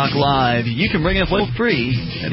Talk Live. You can bring up toll-free at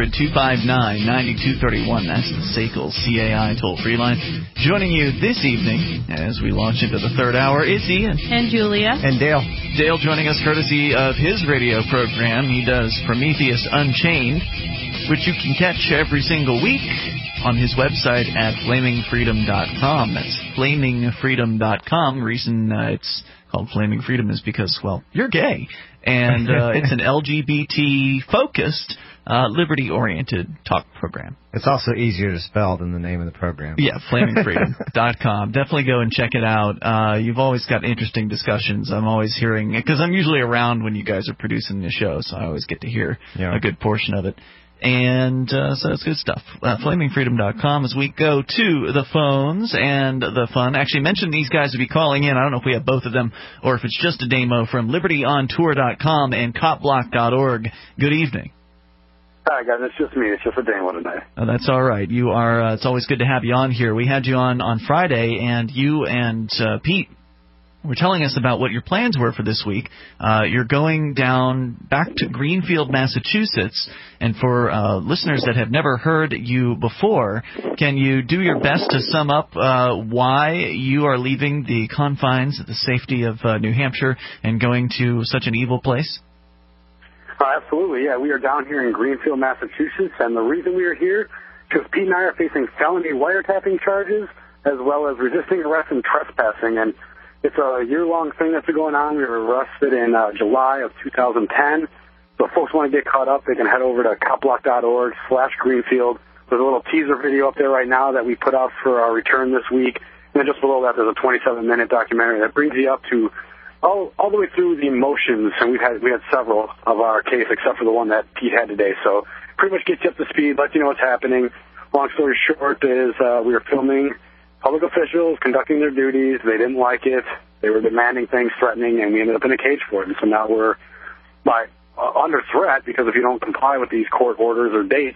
800-259-9231. That's the SACL CAI toll-free line. Joining you this evening as we launch into the third hour is Ian. And Julia. And Dale. Dale joining us courtesy of his radio program. He does Prometheus Unchained, which you can catch every single week on his website at flamingfreedom.com. That's flamingfreedom.com. The reason it's called Flaming Freedom is because, well, you're gay. And it's an LGBT-focused, liberty-oriented talk program. It's also easier to spell than the name of the program. Yeah, flamingfreedom.com. Definitely go and check it out. You've always got interesting discussions. I'm always hearing, because I'm usually around when you guys are producing the show, so I always get to hear a good portion of it. And so it's good stuff. Flamingfreedom.com as we go to the phones and the fun. Actually, mention these guys to be calling in. I don't know if we have both of them or if it's just a demo from libertyontour.com and copblock.org. Good evening. Hi, guys. It's just me. It's just a demo tonight. Oh, that's all right. You are. It's always good to have you on here. We had you on Friday, and you and Pete were telling us about what your plans were for this week. You're going down back to Greenfield, Massachusetts. And for listeners that have never heard you before, can you do your best to sum up why you are leaving the confines of the safety of New Hampshire and going to such an evil place? Absolutely, yeah. We are down here in Greenfield, Massachusetts, and the reason we are here, because Pete and I are facing felony wiretapping charges as well as resisting arrest and trespassing. And it's a year-long thing that's been going on. We were arrested in July of 2010. So if folks want to get caught up, they can head over to copblock.org/Greenfield. There's a little teaser video up there right now that we put out for our return this week. And then just below that, there's a 27-minute documentary that brings you up to all the way through the motions. And we had several of our case, except for the one that Pete had today. So pretty much gets you up to speed, let you know what's happening. Long story short is we were filming public officials conducting their duties. They didn't like it. They were demanding things, threatening, and we ended up in a cage for it. And so now we're under threat because if you don't comply with these court orders or dates,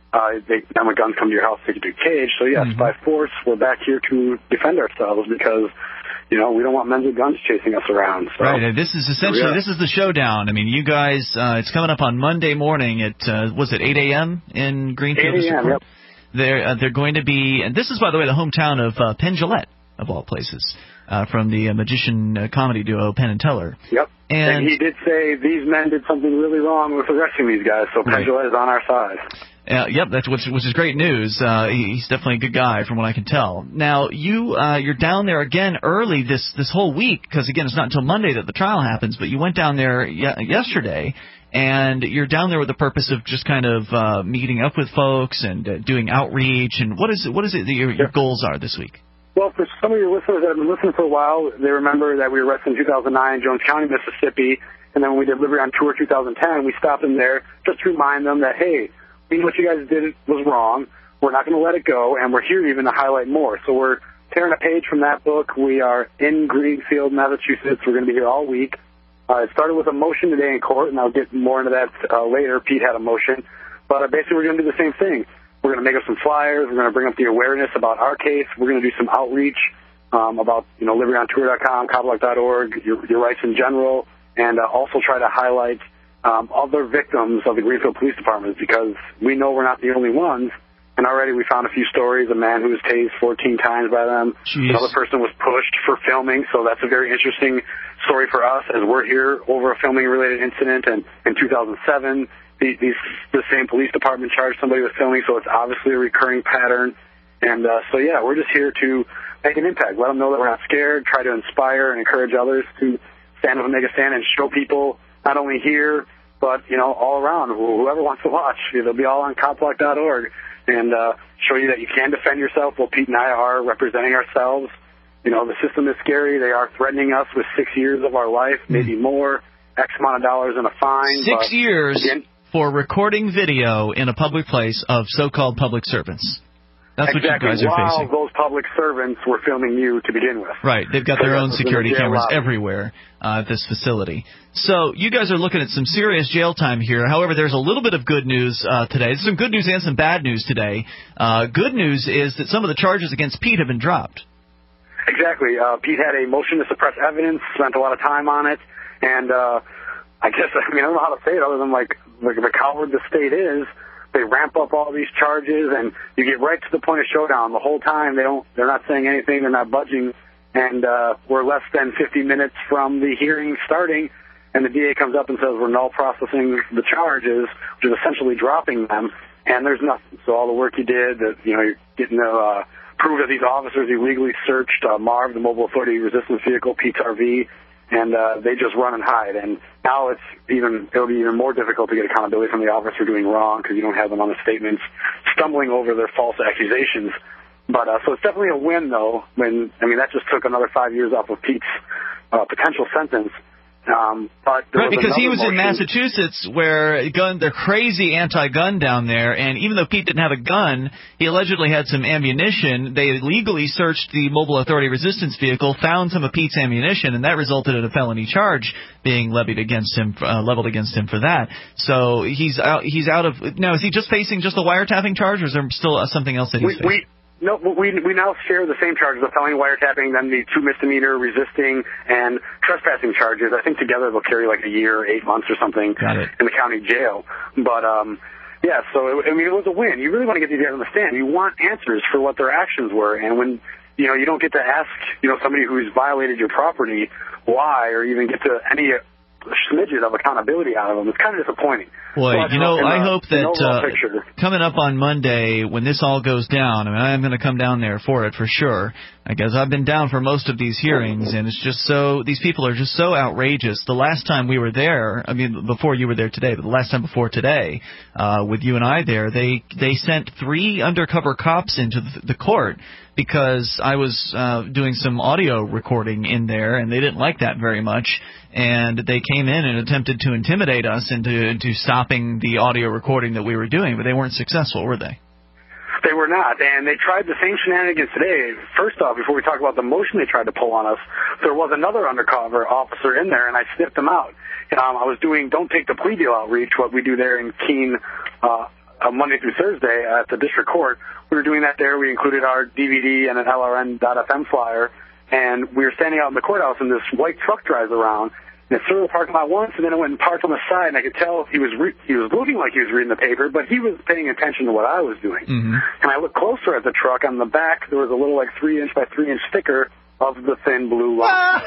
then when guns come to your house, take you to a cage. So, yes, by force, we're back here to defend ourselves because, we don't want men with guns chasing us around. So, right. This is essentially this is the showdown. I mean, you guys, it's coming up on Monday morning at, was it 8 a.m. in Greenfield? 8 a.m., yep. They're going to be, and this is, by the way, the hometown of Penn Jillette, of all places, from the magician comedy duo Penn and Teller. Yep. And he did say these men did something really wrong with arresting these guys, so Penn Jillette is on our side. Yep, which is great news. He's definitely a good guy from what I can tell. Now, you're down there again early this whole week, because, again, it's not until Monday that the trial happens, but you went down there yesterday. And you're down there with the purpose of just kind of meeting up with folks and doing outreach. And what is it that your goals are this week? Well, for some of your listeners that have been listening for a while, they remember that we were arrested in 2009 in Jones County, Mississippi. And then when we did Liberty on Tour 2010, we stopped them there just to remind them that, hey, we know what you guys did was wrong. We're not going to let it go. And we're here even to highlight more. So we're tearing a page from that book. We are in Greenfield, Massachusetts. We're going to be here all week. It started with a motion today in court, and I'll get more into that later. Pete had a motion. But basically we're going to do the same thing. We're going to make up some flyers. We're going to bring up the awareness about our case. We're going to do some outreach about, libertyontour.com, copblock.org, your rights in general, and also try to highlight other victims of the Greenfield Police Department because we know we're not the only ones. And already we found a few stories, a man who was tased 14 times by them. Jeez. Another person was pushed for filming, so that's a very interesting story for us as we're here over a filming-related incident. And in 2007, the same police department charged somebody with filming, so it's obviously a recurring pattern. And we're just here to make an impact, let them know that we're not scared, try to inspire and encourage others to stand up and make a stand and show people not only here but, all around, whoever wants to watch. They'll be all on copblock.org. And show you that you can defend yourself. Well, Pete and I are representing ourselves. The system is scary. They are threatening us with 6 years of our life, maybe more, X amount of dollars in a fine. 6 years for recording video in a public place of so-called public servants. That's what you guys are facing. While those public servants were filming you to begin with. Right. They've got their own security cameras everywhere at this facility. So you guys are looking at some serious jail time here. However, there's a little bit of good news today. There's some good news and some bad news today. Good news is that some of the charges against Pete have been dropped. Exactly. Pete had a motion to suppress evidence, spent a lot of time on it, and I don't know how to say it other than like the coward the state is. They ramp up all these charges, and you get right to the point of showdown. The whole time they're not saying anything, they're not budging, and we're less than 50 minutes from the hearing starting, and the DA comes up and says we're null processing the charges, which is essentially dropping them, and there's nothing. So all the work you did, that you're getting to prove that these officers illegally searched Marv, the mobile authority resistance vehicle, Pete's RV, and they just run and hide. And now it'll be even more difficult to get accountability from the officer doing wrong because you don't have them on the statements stumbling over their false accusations. But so it's definitely a win, though. That just took another 5 years off of Pete's potential sentence. But right, because he was in Massachusetts where they're crazy anti-gun down there, and even though Pete didn't have a gun, he allegedly had some ammunition. They legally searched the mobile authority resistance vehicle, found some of Pete's ammunition, and that resulted in a felony charge being leveled against him for that. So he's out of now. Is he just facing just the wiretapping charge, or is there still something else that he's facing? No, we now share the same charges of felony wiretapping, then the 2 misdemeanor resisting and trespassing charges. I think together they'll carry like a year, 8 months or something in the county jail. But, so it was a win. You really want to get these guys on the stand. You want answers for what their actions were. And when, you don't get to ask, somebody who's violated your property why, or even get to any smidget of accountability out of them, it's kind of disappointing. Boy, I hope that coming up on Monday, when this all goes down, I'm going to come down there for it for sure. I guess I've been down for most of these hearings, and it's just these people are just so outrageous. The last time we were there, before you were there today, but the last time before today, with you and I there, they sent 3 undercover cops into the court because I was doing some audio recording in there, and they didn't like that very much. And they came in and attempted to intimidate us into stopping the audio recording that we were doing, but they weren't successful, were they? They were not, and they tried the same shenanigans today. First off, before we talk about the motion they tried to pull on us, there was another undercover officer in there, and I sniffed him out. I was doing Don't Take the Plea Deal outreach, what we do there in Keene Monday through Thursday at the district court. We were doing that there. We included our DVD and an LRN.FM flyer, and we were standing out in the courthouse, and this white truck drives around, and it circled the parking lot once, and then it went and parked on the side, and I could tell he was looking like he was reading the paper, but he was paying attention to what I was doing. Mm-hmm. And I looked closer at the truck. On the back, there was a little 3-inch by 3-inch sticker of the thin blue line.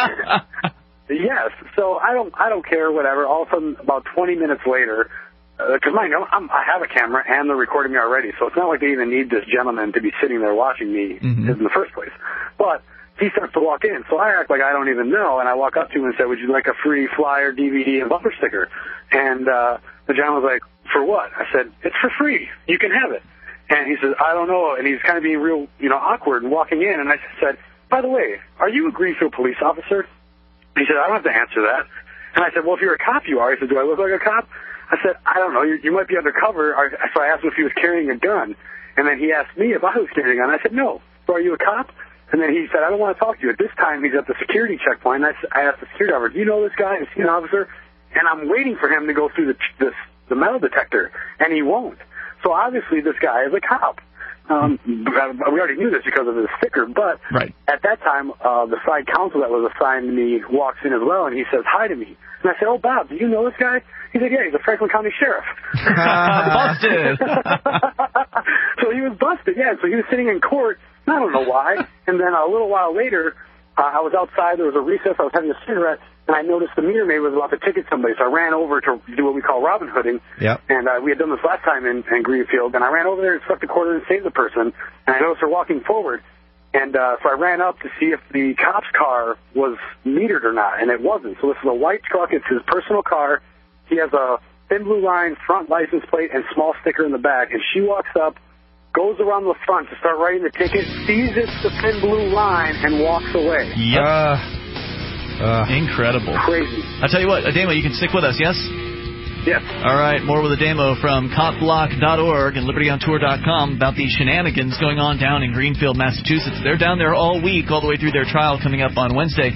Yes, so I don't care, whatever. All of a sudden, about 20 minutes later, because mind you, I have a camera and they're recording me already, so it's not like they even need this gentleman to be sitting there watching me in the first place. But he starts to walk in, so I act like I don't even know, and I walk up to him and say, would you like a free flyer, DVD, and bumper sticker? And the gentleman was like, for what? I said, it's for free. You can have it. And he says, I don't know, and he's kind of being real, awkward and walking in, and I said, by the way, are you a Greenfield police officer? He said, I don't have to answer that. And I said, well, if you're a cop, you are. He said, do I look like a cop? I said, I don't know. You might be undercover. So I asked him if he was carrying a gun. And then he asked me if I was carrying a gun. I said, no. So are you a cop? And then he said, I don't want to talk to you. At this time, he's at the security checkpoint. I asked the security officer, do you know this guy? Is he an officer? And I'm waiting for him to go through the metal detector, and he won't. So obviously this guy is a cop. We already knew this because of his sticker, but at that time, the side counsel that was assigned to me walks in as well, and he says hi to me. And I said, oh, Bob, do you know this guy? He said, yeah, he's a Franklin County sheriff. Busted. So he was busted, yeah. So he was sitting in court, and I don't know why. And then a little while later, I was outside. There was a recess. I was having a cigarette, and I noticed the meter maid was about to ticket somebody. So I ran over to do what we call Robin Hooding. Yep. And we had done this last time in Greenfield. And I ran over there and struck the quarter and saved the person. And I noticed her walking forward. And so I ran up to see if the cop's car was metered or not, and it wasn't. So this is a white truck. It's his personal car. He has a thin blue line front license plate and small sticker in the back. And she walks up, goes around the front to start writing the ticket, sees it's the thin blue line, and walks away. Yep. Incredible. Crazy. I'll tell you what, Ademo, you can stick with us, yes? Yes. All right, more with Ademo from copblock.org and libertyontour.com about the shenanigans going on down in Greenfield, Massachusetts. They're down there all week, all the way through their trial coming up on Monday,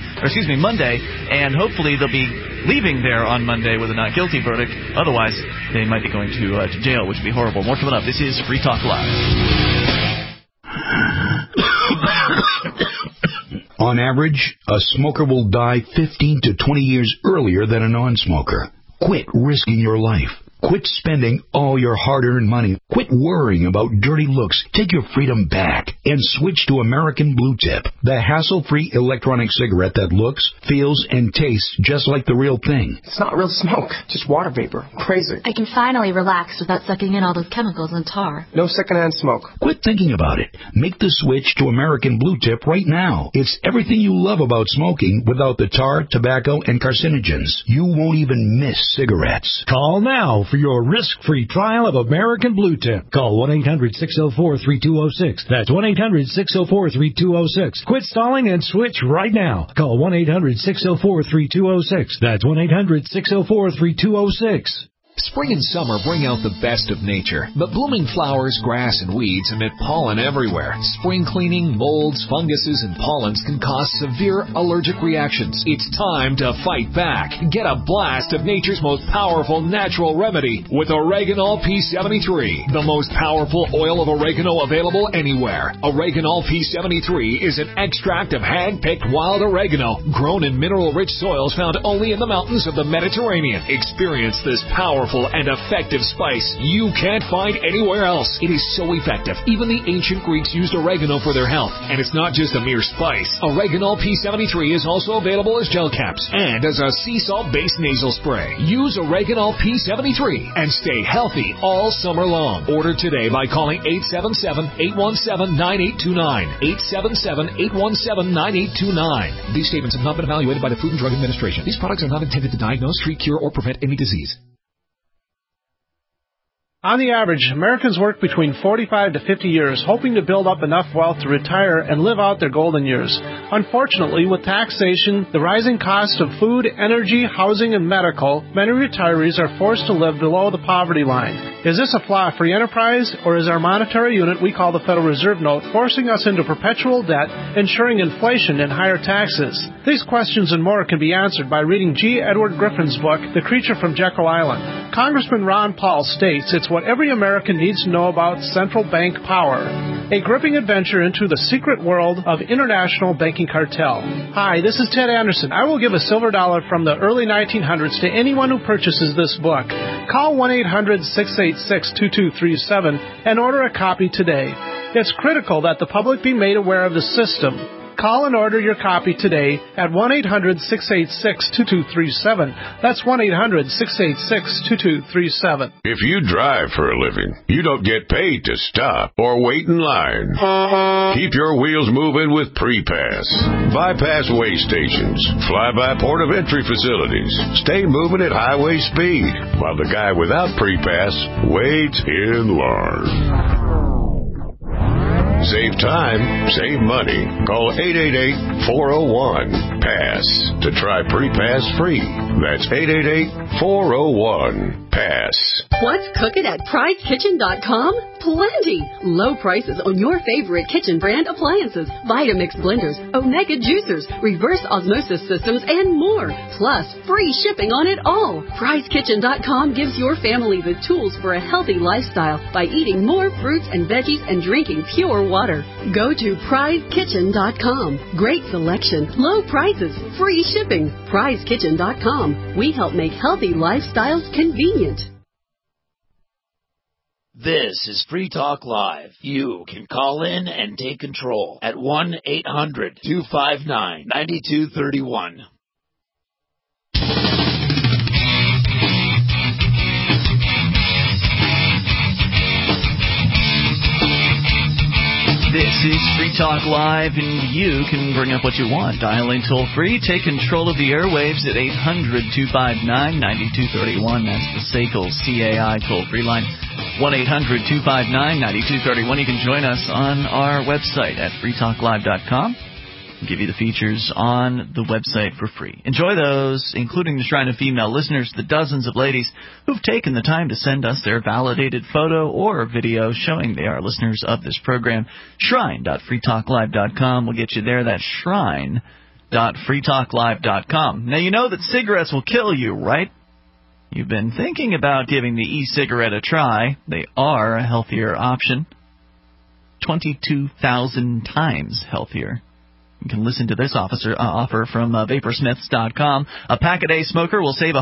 and hopefully they'll be leaving there on Monday with a not guilty verdict. Otherwise, they might be going to jail, which would be horrible. More coming up. This is Free Talk Live. On average, a smoker will die 15 to 20 years earlier than a non-smoker. Quit risking your life. Quit spending all your hard-earned money. Quit worrying about dirty looks. Take your freedom back and switch to American Blue Tip, the hassle-free electronic cigarette that looks, feels, and tastes just like the real thing. It's not real smoke, just water vapor. Crazy. I can finally relax without sucking in all those chemicals and tar. No secondhand smoke. Quit thinking about it. Make the switch to American Blue Tip right now. It's everything you love about smoking without the tar, tobacco, and carcinogens. You won't even miss cigarettes. Call now for your risk-free trial of American Blue Tip. Call 1-800-604-3206. That's 1-800-604-3206. Quit stalling and switch right now. Call 1-800-604-3206. That's 1-800-604-3206. Spring and summer bring out the best of nature, but blooming flowers, grass, and weeds emit pollen everywhere. Spring cleaning, molds, funguses, and pollens can cause severe allergic reactions. It's time to fight back. Get a blast of nature's most powerful natural remedy with Oreganol P73, the most powerful oil of oregano available anywhere. Oreganol P73 is an extract of hand-picked wild oregano grown in mineral-rich soils found only in the mountains of the Mediterranean. Experience this powerful and effective spice you can't find anywhere else. It is so effective. Even the ancient Greeks used oregano for their health. And it's not just a mere spice. Oreganol P73 is also available as gel caps and as a sea salt-based nasal spray. Use Oreganol P73 and stay healthy all summer long. Order today by calling 877-817-9829. 877-817-9829. These statements have not been evaluated by the Food and Drug Administration. These products are not intended to diagnose, treat, cure, or prevent any disease. On the average, Americans work between 45 to 50 years, hoping to build up enough wealth to retire and live out their golden years. Unfortunately, with taxation, the rising cost of food, energy, housing, and medical, many retirees are forced to live below the poverty line. Is this a flaw-free enterprise, or is our monetary unit we call the Federal Reserve Note forcing us into perpetual debt, ensuring inflation and higher taxes? These questions and more can be answered by reading G. Edward Griffin's book, The Creature from Jekyll Island. Congressman Ron Paul states it's what every American needs to know about central bank power. A gripping adventure into the secret world of international banking cartel. Hi, this is Ted Anderson. I will give a silver dollar from the early 1900s to anyone who purchases this book. Call 1-800-686-2237 and order a copy today. It's critical that the public be made aware of the system. Call and order your copy today at 1-800-686-2237. That's 1-800-686-2237. If you drive for a living, you don't get paid to stop or wait in line. Keep your wheels moving with Pre-Pass. Bypass weigh stations. Fly-by port of entry facilities. Stay moving at highway speed while the guy without Pre-Pass waits in line. Save time, save money. Call 888-401-PASS to try Pre-Pass free. That's 888-401-PASS. What's cooking at PrideKitchen.com? Plenty! Low prices on your favorite kitchen brand appliances, Vitamix blenders, Omega juicers, reverse osmosis systems, and more. Plus, free shipping on it all. PrideKitchen.com gives your family the tools for a healthy lifestyle by eating more fruits and veggies and drinking pure water. Go to PrideKitchen.com. Great selection, low prices, free shipping. PrideKitchen.com. We help make healthy lifestyles convenient. This is Free Talk Live. You can call in and take control at 1-800-259-9231. This is Free Talk Live, and you can bring up what you want. Dial in toll-free. Take control of the airwaves at 800-259-9231. That's the SACL CAI toll-free line. 1-800-259-9231. You can join us on our website at freetalklive.com. We'll give you the features on the website for free. Enjoy those, including the Shrine of Female Listeners, the dozens of ladies who've taken the time to send us their validated photo or video showing they are listeners of this program. Shrine.freetalklive.com will get you there. That's shrine.freetalklive.com. Now, you know that cigarettes will kill you, right? You've been thinking about giving the e-cigarette a try. They are a healthier option. 22,000 times healthier. You can listen to this offer from Vaporsmiths.com. A pack-a-day smoker will save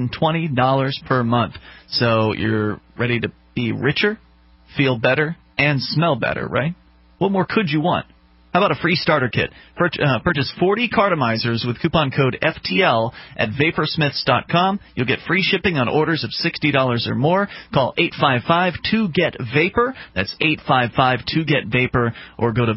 $120 per month. So you're ready to be richer, feel better, and smell better, right? What more could you want? How about a free starter kit? Purchase 40 cartomizers with coupon code FTL at Vaporsmiths.com. You'll get free shipping on orders of $60 or more. Call 855-2-GET-VAPOR. That's 855-2-GET-VAPOR, or go to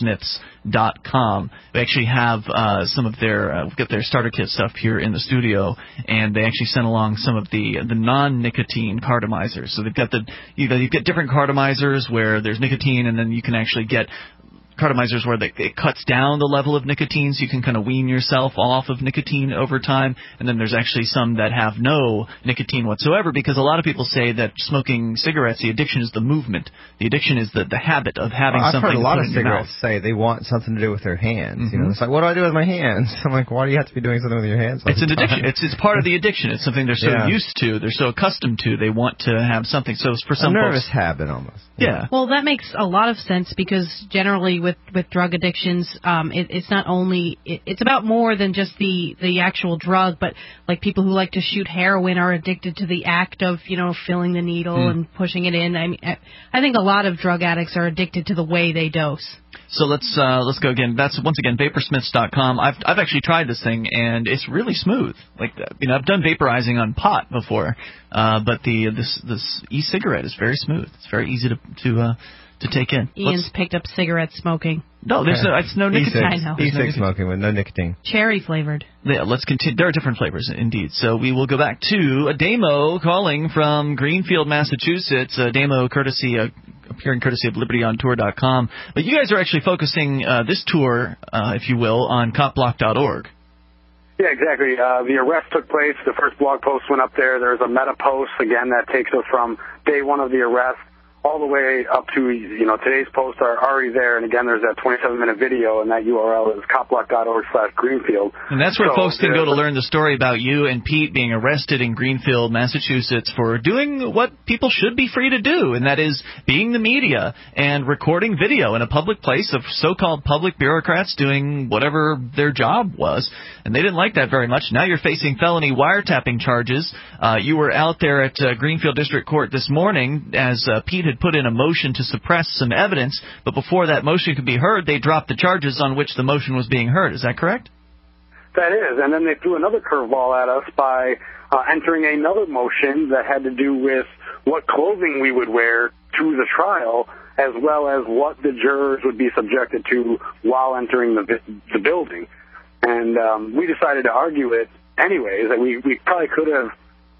Vaporsmiths.com. We actually have some of their we've got their starter kit stuff here in the studio, and they actually sent along some of the non-nicotine cartomizers. So they've got you've got different cartomizers where there's nicotine, and then you can actually get cartomizers where it cuts down the level of nicotine, so you can kind of wean yourself off of nicotine over time. And then there's actually some that have no nicotine whatsoever, because a lot of people say that smoking cigarettes, the addiction is the movement. The addiction is the habit of having something to put in your mouth. I've heard a lot of cigarettes say they want something to do with their hands. Mm-hmm. You know, it's like, what do I do with my hands? I'm like, why do you have to be doing something with your hands? It's an addiction. It's part of the addiction. It's something they're so used to, they're so accustomed to, they want to have something. So for some nervous folks, habit almost. Yeah. Well, that makes a lot of sense, because generally with drug addictions, it's not only it's about more than just the actual drug, but like people who like to shoot heroin are addicted to the act of filling the needle and pushing it in. I mean, I think a lot of drug addicts are addicted to the way they dose. So let's go again. That's once again Vaporsmiths.com. I've actually tried this thing, and it's really smooth. Like I've done vaporizing on pot before, but this e-cigarette is very smooth. It's very easy to take in. Ian's picked up cigarette smoking. No, there's no nicotine. I know. E-cig smoking with no nicotine. Cherry flavored. Yeah, let's continue. There are different flavors, indeed. So we will go back to Damo calling from Greenfield, Massachusetts. Damo, appearing courtesy of LibertyOnTour.com. But you guys are actually focusing this tour, if you will, on copblock.org. Yeah, exactly. The arrest took place. The first blog post went up there. There's a meta post, again, that takes us from day one of the arrest all the way up to, today's posts are already there. And again, there's that 27-minute video, and that URL is copblock.org/Greenfield. And that's where folks can go to learn the story about you and Pete being arrested in Greenfield, Massachusetts for doing what people should be free to do, and that is being the media and recording video in a public place of so-called public bureaucrats doing whatever their job was. And they didn't like that very much. Now you're facing felony wiretapping charges. You were out there at Greenfield District Court this morning as Pete had put in a motion to suppress some evidence, but before that motion could be heard, they dropped the charges on which the motion was being heard. Is that correct? That is, and then they threw another curveball at us by entering another motion that had to do with what clothing we would wear to the trial, as well as what the jurors would be subjected to while entering the building. And we decided to argue it anyways, that we probably could have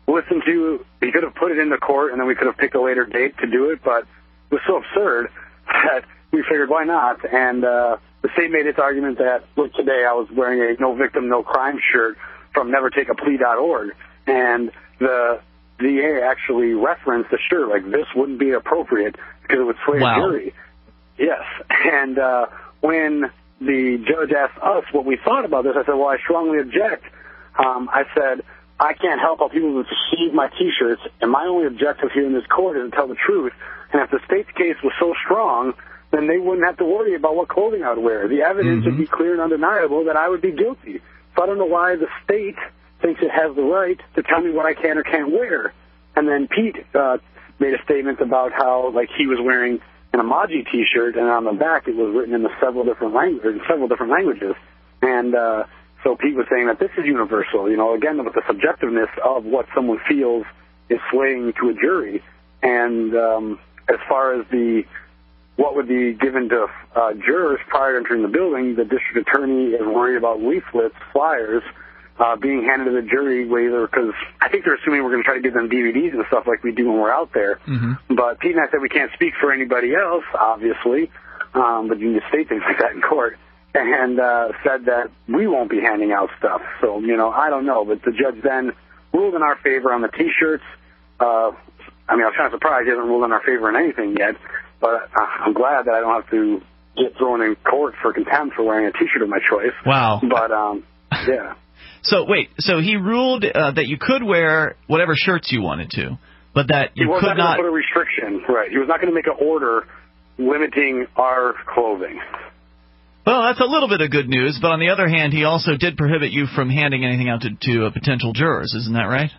we could have put it in the court, and then we could have picked a later date to do it, but it was so absurd that we figured, why not? And the state made its argument that, look, today I was wearing a No Victim, No Crime shirt from NeverTakeAPlea.org, and the DA actually referenced the shirt, like, this wouldn't be appropriate because it would sway a jury. Yes, and when the judge asked us what we thought about this, I said, well, I strongly object. I said, I can't help how people receive my T-shirts, and my only objective here in this court is to tell the truth. And if the state's case was so strong, then they wouldn't have to worry about what clothing I would wear. The evidence would be clear and undeniable that I would be guilty. So I don't know why the state thinks it has the right to tell me what I can or can't wear. And then Pete made a statement about how, like, he was wearing an Amaji T-shirt, and on the back it was written in several different languages. And so Pete was saying that this is universal, again, with the subjectiveness of what someone feels is swaying to a jury. And as far as what would be given to jurors prior to entering the building, the district attorney is worried about leaflets, flyers, being handed to the jury, because I think they're assuming we're going to try to give them DVDs and stuff like we do when we're out there. Mm-hmm. But Pete and I said we can't speak for anybody else, obviously, but you can just state things like that in court. And said that we won't be handing out stuff. So, I don't know. But the judge then ruled in our favor on the T-shirts. I was kind of surprised he hasn't ruled in our favor in anything yet. But I'm glad that I don't have to get thrown in court for contempt for wearing a T-shirt of my choice. Wow. But, yeah. So, wait. So he ruled that you could wear whatever shirts you wanted to, but that you could not... He was not going to put a restriction. Right. He was not going to make an order limiting our clothing. Well, that's a little bit of good news, but on the other hand, he also did prohibit you from handing anything out to potential jurors. Isn't that right?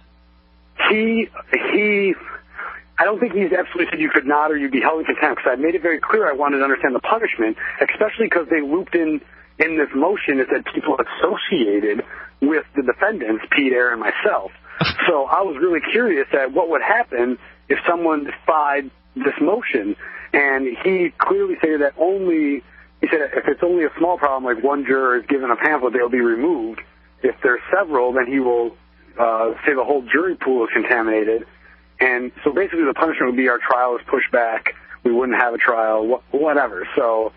I don't think he's absolutely said you could not or you'd be held in contempt, because I made it very clear I wanted to understand the punishment, especially because they looped in this motion is that people associated with the defendants, Pete, Aaron, and myself. So I was really curious at what would happen if someone defied this motion. And he clearly stated that he said if it's only a small problem, like one juror is given a pamphlet, they'll be removed. If there's several, then he will say the whole jury pool is contaminated. And so basically the punishment would be our trial is pushed back. We wouldn't have a trial, whatever. So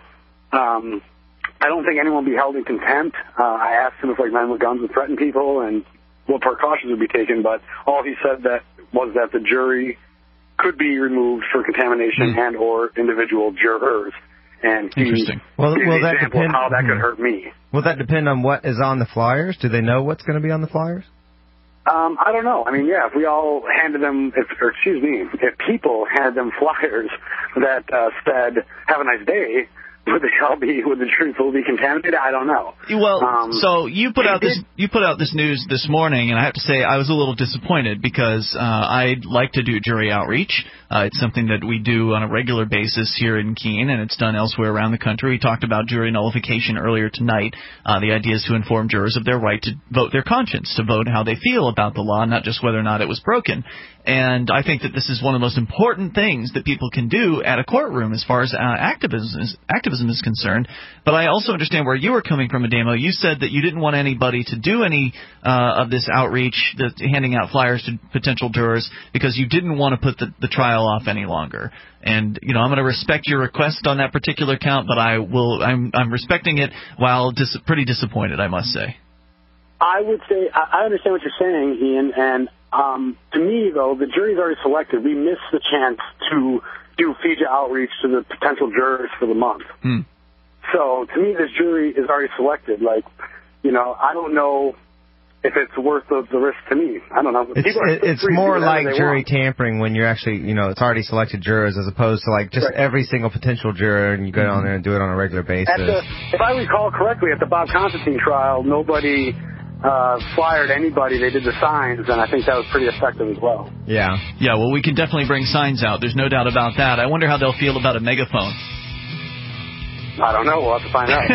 I don't think anyone would be held in contempt. I asked him if men with guns would threaten people and what precautions would be taken, but all he said was that the jury could be removed for contamination and or individual jurors. And interesting. Will that depend how that could hurt me? Will that depend on what is on the flyers? Do they know what's going to be on the flyers? I don't know. I mean, yeah, if we all handed them, if people handed them flyers that said, have a nice day, would the jury pool be contaminated? I don't know. Well, so you put out this news this morning, and I have to say I was a little disappointed because I'd like to do jury outreach. It's something that we do on a regular basis here in Keene, and it's done elsewhere around the country. We talked about jury nullification earlier tonight. The idea is to inform jurors of their right to vote their conscience, to vote how they feel about the law, not just whether or not it was broken. And I think that this is one of the most important things that people can do at a courtroom as far as activism is concerned. But I also understand where you were coming from, Ademo. You said that you didn't want anybody to do any of this outreach, handing out flyers to potential jurors, because you didn't want to put the trial off any longer. And, I'm going to respect your request on that particular count, but I'm respecting it while pretty disappointed, I must say. I would say, I understand what you're saying, Ian, and to me, though, the jury's already selected. We missed the chance to do FIJA outreach to the potential jurors for the month. So, to me, this jury is already selected. I don't know if it's worth the risk to me. I don't know. It's more like jury tampering when you're actually, it's already selected jurors as opposed to just every single potential juror and you go down there and do it on a regular basis. If I recall correctly, at the Bob Constantine trial, nobody flyered anybody. They did the signs, and I think that was pretty effective as well. Yeah. Yeah, well, we can definitely bring signs out. There's no doubt about that. I wonder how they'll feel about a megaphone. I don't know. We'll have to find out.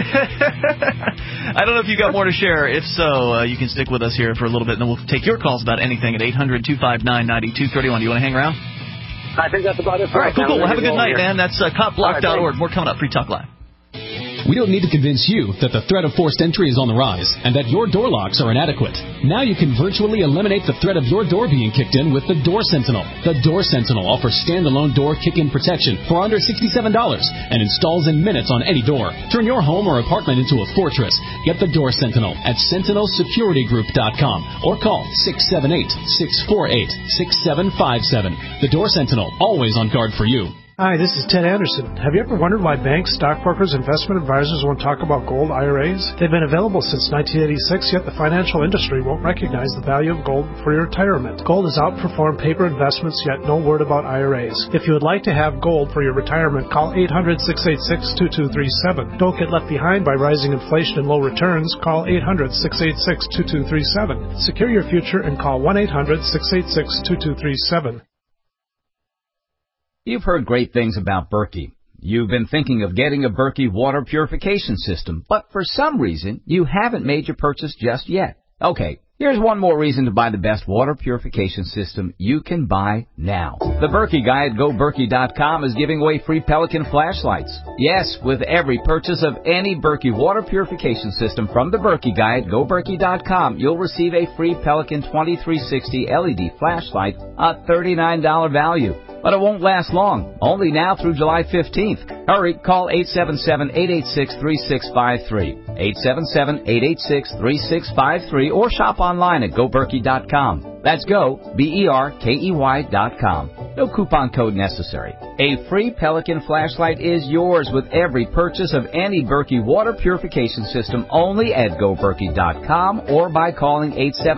I don't know if you've got more to share. If so, you can stick with us here for a little bit, and then we'll take your calls about anything at 800-259-9231. Do you want to hang around? I think that's about it. All right, cool. Well, have a good night, man. That's copblock.org. More coming up. Free Talk Live. We don't need to convince you that the threat of forced entry is on the rise and that your door locks are inadequate. Now you can virtually eliminate the threat of your door being kicked in with the Door Sentinel. The Door Sentinel offers standalone door kick-in protection for under $67 and installs in minutes on any door. Turn your home or apartment into a fortress. Get the Door Sentinel at sentinelsecuritygroup.com or call 678-648-6757. The Door Sentinel, always on guard for you. Hi, this is Ted Anderson. Have you ever wondered why banks, stockbrokers, investment advisors won't talk about gold IRAs? They've been available since 1986, yet the financial industry won't recognize the value of gold for your retirement. Gold has outperformed paper investments, yet no word about IRAs. If you would like to have gold for your retirement, call 800-686-2237. Don't get left behind by rising inflation and low returns. Call 800-686-2237. Secure your future and call 1-800-686-2237. You've heard great things about Berkey. You've been thinking of getting a Berkey water purification system, but for some reason, you haven't made your purchase just yet. Okay, here's one more reason to buy the best water purification system you can buy now. The Berkey guy at GoBerkey.com is giving away free Pelican flashlights. Yes, with every purchase of any Berkey water purification system from the Berkey guy at GoBerkey.com, you'll receive a free Pelican 2360 LED flashlight, a $39 value. But it won't last long. Only now through July 15th. Hurry, call 877-886-3653. 877-886-3653 or shop online at GoBerkey.com. That's go, BERKEY.com. No coupon code necessary. A free Pelican flashlight is yours with every purchase of any Berkey water purification system only at GoBerkey.com or by calling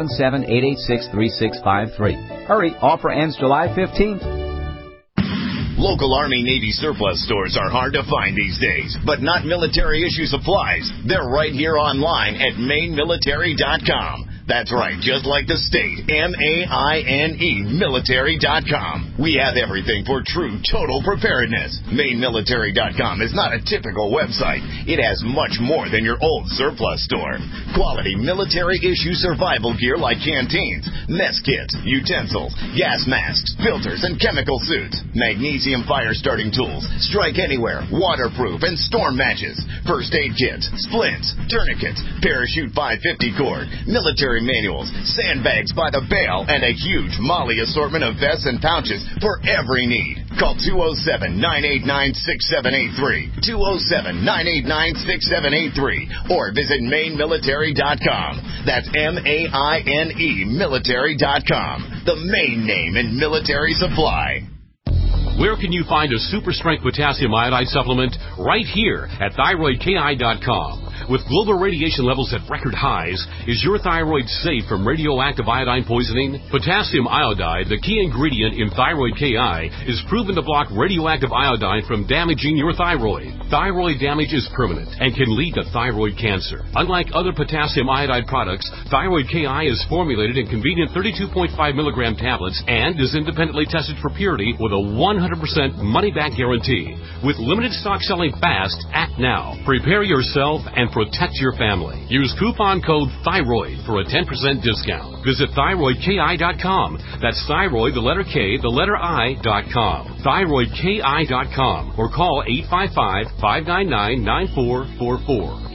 877-886-3653. Hurry, offer ends July 15th. Local Army Navy surplus stores are hard to find these days, but not military issue supplies. They're right here online at mainemilitary.com. That's right, just like the state, MAINE military.com. We have everything for true total preparedness. MainMilitary.com is not a typical website. It has much more than your old surplus store. Quality military-issue survival gear like canteens, mess kits, utensils, gas masks, filters, and chemical suits. Magnesium fire-starting tools, strike anywhere, waterproof, and storm matches. First aid kits, splints, tourniquets, parachute 550 cord, military manuals, sandbags by the bale, and a huge Molly assortment of vests and pouches for every need. Call 207-989-6783, 207-989-6783, or visit mainmilitary.com. That's MAINE military.com, the main name in military supply. Where can you find a super strength potassium iodide supplement? Right here at thyroidki.com. With global radiation levels at record highs, is your thyroid safe from radioactive iodine poisoning? Potassium iodide, the key ingredient in Thyroid KI, is proven to block radioactive iodine from damaging your thyroid. Thyroid damage is permanent and can lead to thyroid cancer. Unlike other potassium iodide products, Thyroid KI is formulated in convenient 32.5 milligram tablets and is independently tested for purity with a 100% money-back guarantee. With limited stock selling fast, act now. Prepare yourself and protect your family. Use coupon code THYROID for a 10% discount. Visit thyroidki.com. That's thyroid, the letter K, the letter I.com. Thyroidki.com or call 855-599-9444.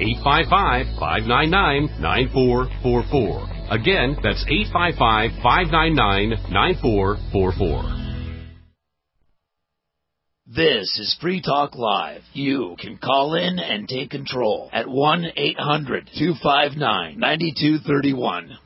855-599-9444. Again, that's 855-599-9444. This is Free Talk Live. You can call in and take control at 1-800-259-9231.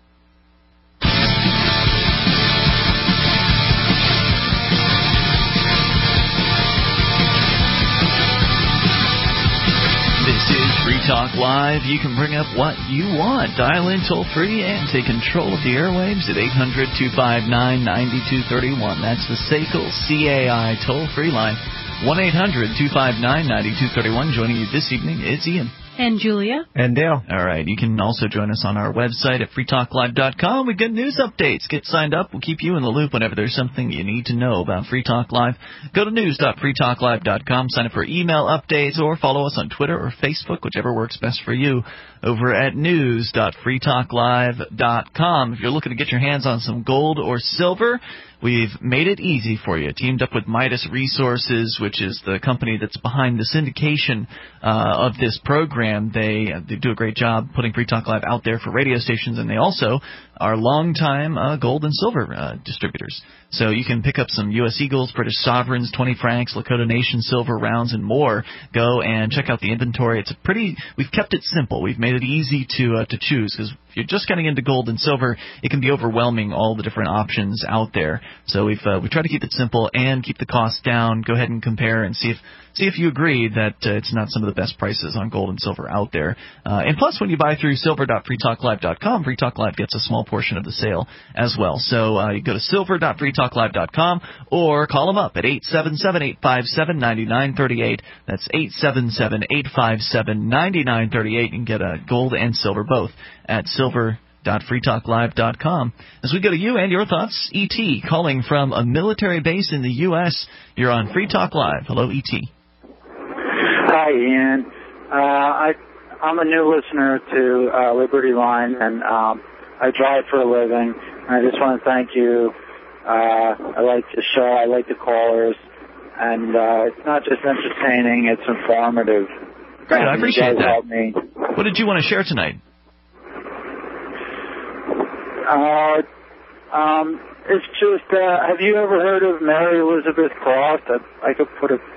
This is Free Talk Live. You can bring up what you want. Dial in toll-free and take control of the airwaves at 800-259-9231. That's the SACL CAI toll-free line. 1-800-259-9231. Joining you this evening is Ian. And Julia. And Dale. All right. You can also join us on our website at freetalklive.com. We get news updates. Get signed up. We'll keep you in the loop whenever there's something you need to know about Free Talk Live. Go to news.freetalklive.com. Sign up for email updates or follow us on Twitter or Facebook, whichever works best for you, over at news.freetalklive.com. If you're looking to get your hands on some gold or silver, we've made it easy for you. Teamed up with Midas Resources, which is the company that's behind the syndication of this program. They do a great job putting Free Talk Live out there for radio stations, and they also are longtime gold and silver distributors. So you can pick up some U.S. Eagles, British Sovereigns, 20 francs, Lakota Nation silver rounds, and more. Go and check out the inventory. We've kept it simple. We've made it easy to choose, because if you're just getting into gold and silver, it can be overwhelming, all the different options out there. So we try to keep it simple and keep the cost down. Go ahead and compare and see if you agree that it's not some of the best prices on gold and silver out there. And plus, when you buy through silver.freetalklive.com, Free Talk Live gets a small portion of the sale as well. So you go to silver.freetalklive.com or call them up at 877-857-9938. That's 877-857-9938 and get a gold and silver both at silver.freetalklive.com. As we go to you and your thoughts, E.T. calling from a military base in the U.S. You're on Free Talk Live. Hello, E.T. Hi, Ian. I'm a new listener to Liberty Line, and I drive for a living. And I just want to thank you. I like the show. I like the callers. And it's not just entertaining, it's informative. Great, I appreciate that. Help me. What did you want to share tonight? It's just, have you ever heard of Mary Elizabeth Croft? I could put the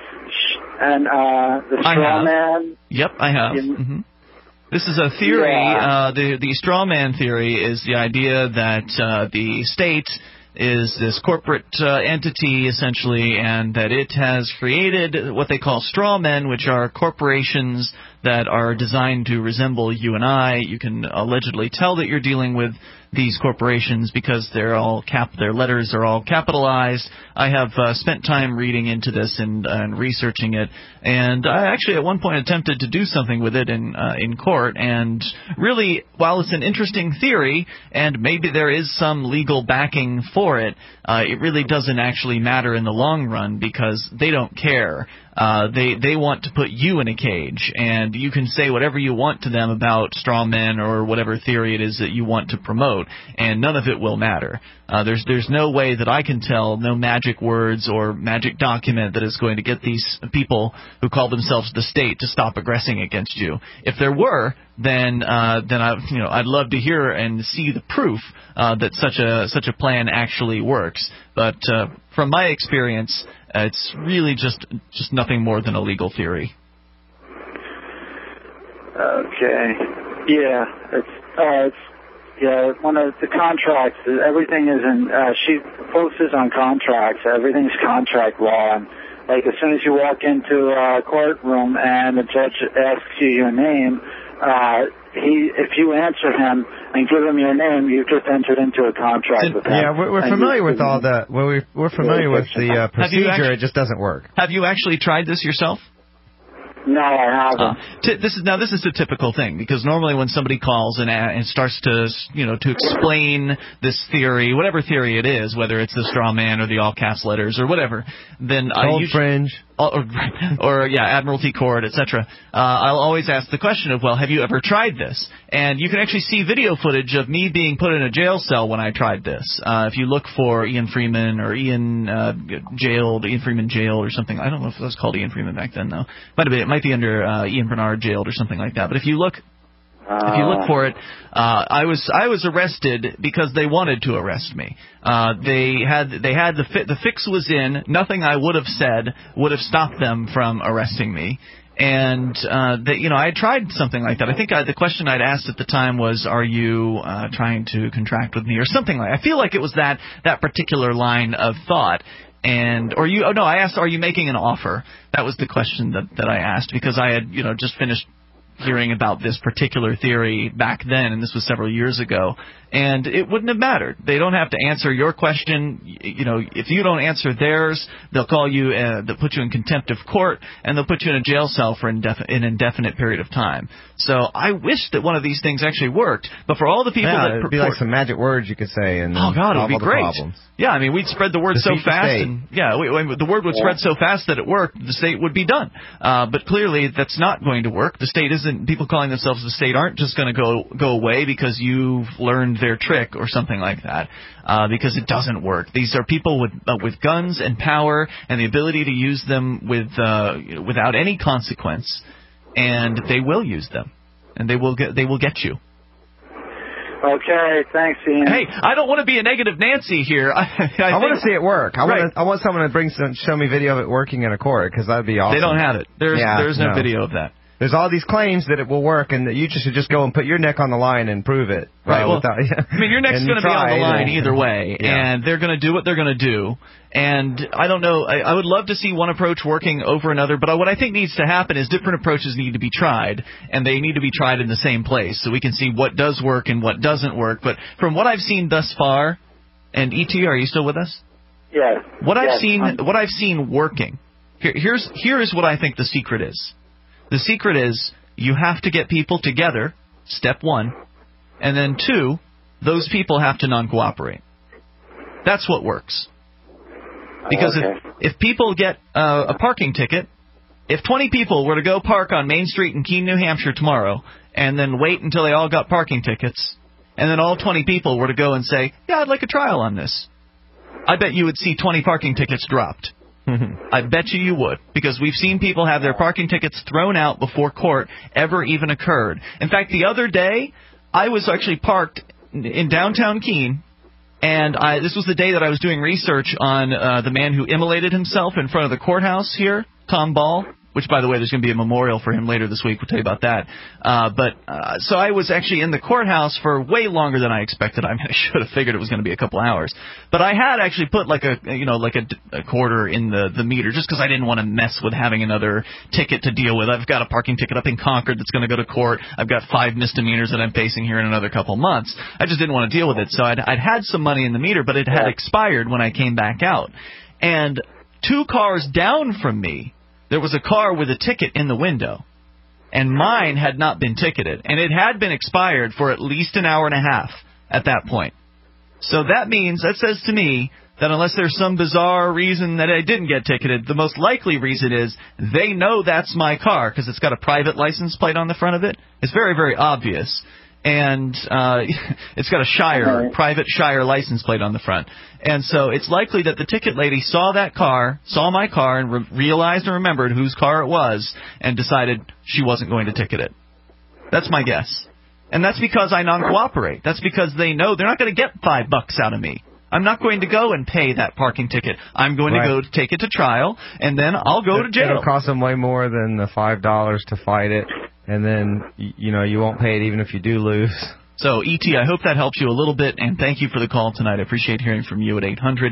straw man. Yep, I have. Mm-hmm. This is a theory. Yeah. The straw man theory is the idea that the state is this corporate entity, essentially, and that it has created what they call straw men, which are corporations that are designed to resemble you and I. You can allegedly tell that you're dealing with these corporations because their letters are all capitalized. I have spent time reading into this and researching it, and I actually at one point attempted to do something with it in court. And really, while it's an interesting theory and maybe there is some legal backing for it, it really doesn't actually matter in the long run because they don't care. They want to put you in a cage, and you can say whatever you want to them about straw men or whatever theory it is that you want to promote, and none of it will matter. There's no way that I can tell, no magic words or magic document that is going to get these people who call themselves the state to stop aggressing against you. If there were, then I'd love to hear and see the proof that such a plan actually works. But from my experience, it's really just nothing more than a legal theory. Okay. Yeah. One of the contracts, everything is in, she focuses on contracts. Everything's contract law. And, like, as soon as you walk into a courtroom and the judge asks you your name, if you answer him and give him your name, you've just entered into a contract with him. Yeah, we're familiar with all that. We're familiar with the procedure. It just doesn't work. Have you actually tried this yourself? No, I haven't. This is a typical thing, because normally when somebody calls and starts to explain this theory, whatever theory it is, whether it's the straw man or the all caps letters or whatever, then fringe. Or Admiralty Court, etc. I'll always ask the question of, well, have you ever tried this? And you can actually see video footage of me being put in a jail cell when I tried this. If you look for Ian Freeman or Ian Freeman jailed or something. I don't know if it was called Ian Freeman back then, though. It might be under Ian Bernard jailed or something like that. But if you look for it, I was arrested because they wanted to arrest me. The fix was in. Nothing I would have said would have stopped them from arresting me. And I tried something like that. I think the question I'd asked at the time was, "Are you trying to contract with me?" or something like. I feel like it was that particular line of thought. I asked, "Are you making an offer?" That was the question that I asked, because I had just finished hearing about this particular theory back then, and this was several years ago, and it wouldn't have mattered. They don't have to answer your question. If you don't answer theirs, they'll call you, they'll put you in contempt of court, and they'll put you in a jail cell for an indefinite period of time. So I wish that one of these things actually worked, but for all the people that it'd be like some magic words you could say, and oh god, it would be great. Problems. Yeah, I mean, we'd spread the word so fast, and the word would spread so fast that it worked, the state would be done. But clearly, that's not going to work. The state isn't. People calling themselves the state aren't just going to go away because you've learned their trick or something like that. Because it doesn't work. These are people with guns and power and the ability to use them without any consequence, and they will use them, and they will get you. Okay, thanks, Ian. Hey, I don't want to be a negative Nancy here. I want to see it work. I want someone to show me video of it working in a court, because that'd be awesome. They don't have it. There's no video of that. There's all these claims that it will work, and that you just should just go and put your neck on the line and prove it. Right. Well, I mean, your neck's going to be on the line either way, and they're going to do what they're going to do. And I don't know. I would love to see one approach working over another, but what I think needs to happen is different approaches need to be tried, and they need to be tried in the same place so we can see what does work and what doesn't work. But from what I've seen thus far, and E.T., are you still with us? Yeah. What I've seen working. Here is what I think the secret is. The secret is you have to get people together, step one, and then two, those people have to non-cooperate. That's what works. Because if people get a parking ticket, if 20 people were to go park on Main Street in Keene, New Hampshire tomorrow, and then wait until they all got parking tickets, and then all 20 people were to go and say, yeah, I'd like a trial on this, I bet you would see 20 parking tickets dropped. I bet you would, because we've seen people have their parking tickets thrown out before court ever even occurred. In fact, the other day, I was actually parked in downtown Keene, and this was the day that I was doing research on the man who immolated himself in front of the courthouse here, Tom Ball, which, by the way, there's going to be a memorial for him later this week. We'll tell you about that. So I was actually in the courthouse for way longer than I expected. I mean, I should have figured it was going to be a couple hours. But I had actually put like a quarter in the meter just because I didn't want to mess with having another ticket to deal with. I've got a parking ticket up in Concord that's going to go to court. I've got 5 misdemeanors that I'm facing here in another couple months. I just didn't want to deal with it. So I'd had some money in the meter, but it had expired when I came back out. And 2 cars down from me, there was a car with a ticket in the window. And mine had not been ticketed. And it had been expired for at least an hour and a half at that point. So that says to me that unless there's some bizarre reason that I didn't get ticketed, the most likely reason is they know that's my car because it's got a private license plate on the front of it. It's very, very obvious. And it's got a private Shire license plate on the front. And so it's likely that the ticket lady saw my car, and realized and remembered whose car it was, and decided she wasn't going to ticket it. That's my guess. And that's because I non-cooperate. That's because they know they're not going to get $5 out of me. I'm not going to go and pay that parking ticket. I'm going to go take it to trial, and then I'll go to jail. It'll cost them way more than the $5 to fight it. And then, you won't pay it even if you do lose. So, E.T., I hope that helps you a little bit, and thank you for the call tonight. I appreciate hearing from you at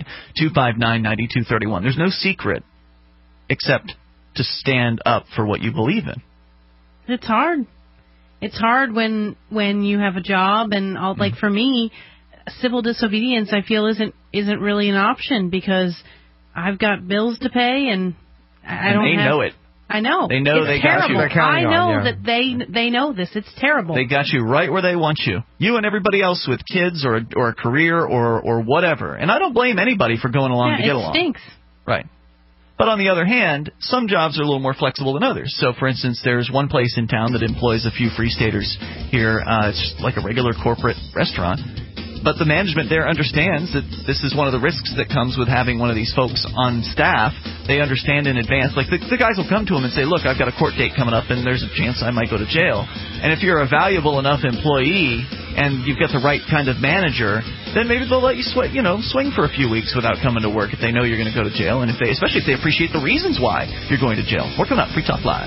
800-259-9231. There's no secret except to stand up for what you believe in. It's hard. It's hard when you have a job, and like for me, civil disobedience, I feel, isn't really an option because I've got bills to pay, and I don't have... They know it. I know. They know they got you. I know that they know this. It's terrible. They got you right where they want you. You and everybody else with kids or a career or whatever. And I don't blame anybody for going along to get along. It stinks. Right. But on the other hand, some jobs are a little more flexible than others. So, for instance, there's one place in town that employs a few Free Staters here. It's like a regular corporate restaurant. But the management there understands that this is one of the risks that comes with having one of these folks on staff. They understand in advance. Like, the guys will come to them and say, look, I've got a court date coming up, and there's a chance I might go to jail. And if you're a valuable enough employee and you've got the right kind of manager, then maybe they'll let you swing for a few weeks without coming to work if they know you're going to go to jail, and especially if they appreciate the reasons why you're going to jail. We're coming up. Free Talk Live.